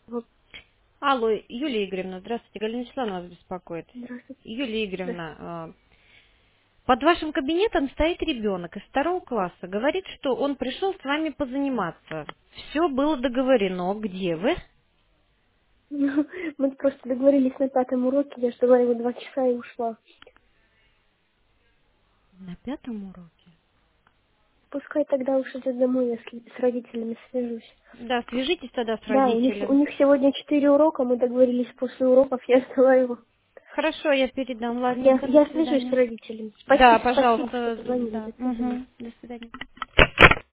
Вот, Алло, Юлия Игоревна, здравствуйте. Галина Вячеславовна вас беспокоит. здравствуйте. Юлия Да. Игоревна, под вашим кабинетом стоит ребенок из 2 класса. Говорит, что он пришел с вами позаниматься. Все было договорено. Где вы? Ну, мы просто договорились на 5-м уроке, я ждала его 2 часа и ушла. На 5-м уроке. Пускай тогда уж идет домой, я с родителями свяжусь. Да, свяжитесь тогда с Да, у родителем. них сегодня 4 урока, мы договорились после уроков, я ждала его. Хорошо, я передам. Ладненько, до Я свяжусь с свидания. родителями. Да, Спасибо, что пожалуйста, позвонили. да. До свидания. Угу. До свидания.